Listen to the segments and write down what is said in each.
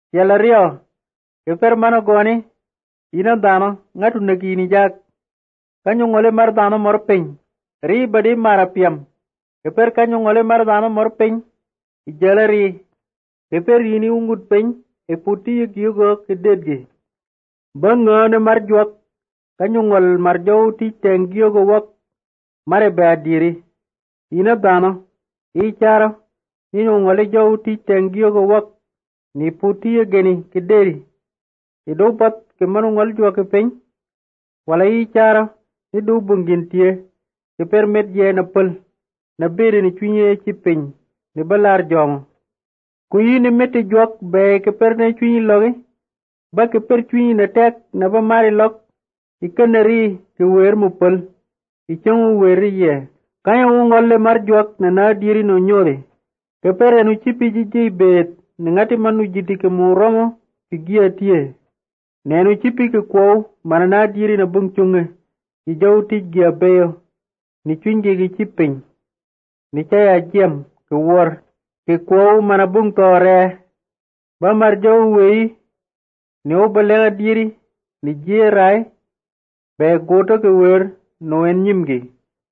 Yalario, keper mano goni, ina dano, ngatu nagini jak, kanyo ngole mar dano mor piny, ri badi mara piam, keper kanyo ngole mar dano mor piny, ijala ri, keper yini ungut piny, e puti yugo kededgi. Bangane mar juak, kanyo ngol mar jow ti teng giyogo wak, mare be adiri, ina dano, icharo, nino ngole jow ti teng giyogo wak, ni puti geni kederi, ido pat ke manu ngol juak piny, wala icharo, ni do bungin tie, ke permet je na pul, na bere ni chunye chi piny, ni balar jong. Kuyi ni meti juak be ke per ne chunyi logi, ba ke per chunyi na tek na ba mari lok, ikanari ke wer mu pul, ichungu weri ye. Kaya ungole mar juak na diri no nyore, ke per enu chipi jiji bet, ni ngati manu jiti ke muromo, pigia tie. Nenu chipi ke kwau, mana na diri na bung chunge, ijaw tijgia beyo, ni chunji gi chiping, ni chaya jem, ke war, ke kwau mana bung tore, ba mar jaw wei, ni obalega diri, ni jirai, be goto ke wer, no en nyimgi.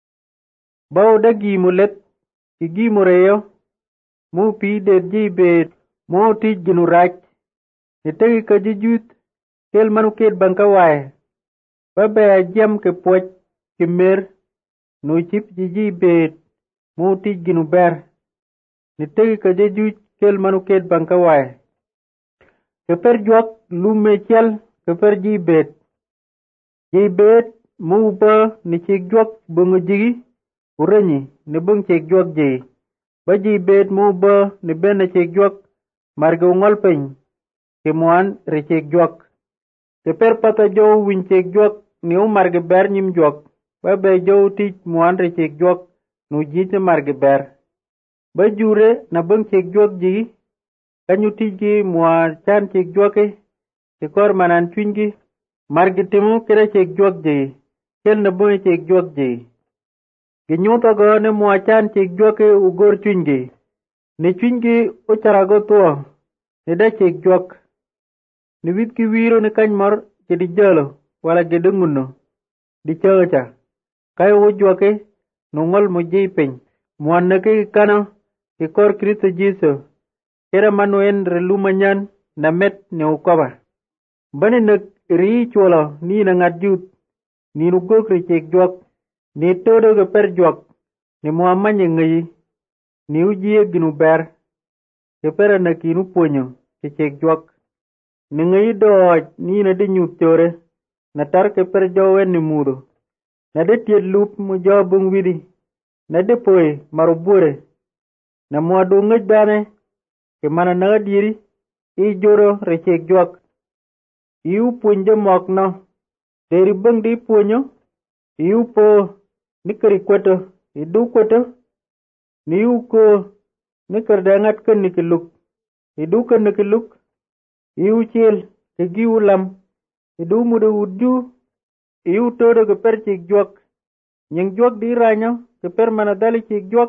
Ba oda gimulet, ki gimureyo, mu pi det jibet, mu tijginu rach, ni tegi ka jijut, kel manu ket banka wae, ba be jem ke poch, ke mer, no chip jiji bet, mu tijginu ber, ni tegi ka jijut, kel manu ket banka wae. Ke per juak lume chel, ke per jibet. Jibet, mu ba ni chik juak bunga jigi, urenyi, ni bung chik juak ji. Ba jibet mu ba ni ben na chik juak, marga ungol peny, ke muan re chik juak. Ke per pata jow win chik juak, ni marga ber nyim juak, ba be jow tich muan re chik juak, nu jite marga ber. Ba jure na bung chik juak ji, kanyu tiji mua chan chik juake, ke kor manan chungi, marga timu kira chik juak ji, kel na bung chik juak ji. Ginyuta go ne mua chan chik juake ugor chungi, ni chungi ucharago tuwa, ni da chik juak. Ni wit ki wiro ni kany mor, ke di jalo, wala ke dunguno, di chacha. Kaya ujuake, nungol mo jipeng, muan na ke kano, ke kor Kristo Jesu, kera manuen relumanyan, na met ni ukoba. Bani na rii chwala, ni na ngadjut, ni nugok ri chik juak, ni todo ke per juak, ni muamanya ngayi, ni ujie ginu ber, ke pera na kinu ponyo, ke chik juak. Ni ngayi dooj, ni na di nyut chore, na tar ke per jowen ni mudo. Na de tiet lup mu jo bung widi, na de poe marubure, na mua du ngej dane, ke mana na diri, i joro re chik juak. Iu punjo mok no, deri bung di punyo, iu po, nikari kweto, idu kweto, ni iu ko, nikar dangat kan nikiluk, idu kan nikiluk, iu chil, ke giu lam, idu muda udju, iu todo ke per chik juak, nyeng juak di ranyo, ke per manadali chik juak,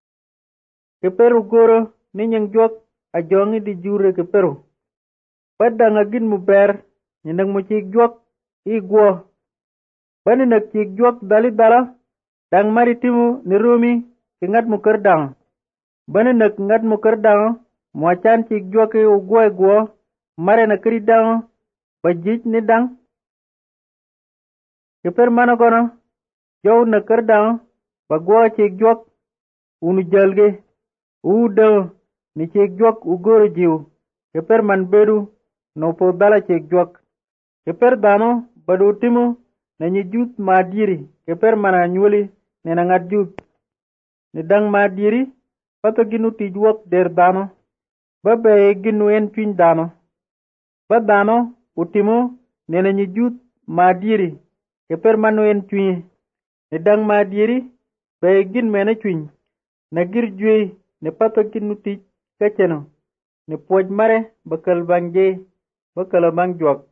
ke per ugoro, ni nyeng juak, ajongi di jure ke peru. Padang agin mu ber, nyendang mu chik juak, i guo. Bani nak chik juak dali dala, dang maritimu ni rumi, ke ngat mu kerdang. Bani nak ngat mu kerdang, mua chan chik juak ke uguay guo, mare na kiri dang, bajij ni dang. Ke per mana kono, jow na kerdang, bagwa chik juak, unu jalge, udaw, ni chik juak ugoro jiw, ke per man bedu, no po dala chik juak. Ke per dano, badu timu, na nyijut maadiri, ke per mana nyuli, ni na ngat jut. Ni dang maadiri, pato ginu tijuak der dano, babe ginu en chwin dano. Ba dano, utimu, ni na nyijut maadiri, ke per manu en chwin. Ni dang maadiri, be gin mena chwin, na gir jwe, ni pato ginu tij, kacheno, ni poj mare, bakal bangje, bakal bang juak.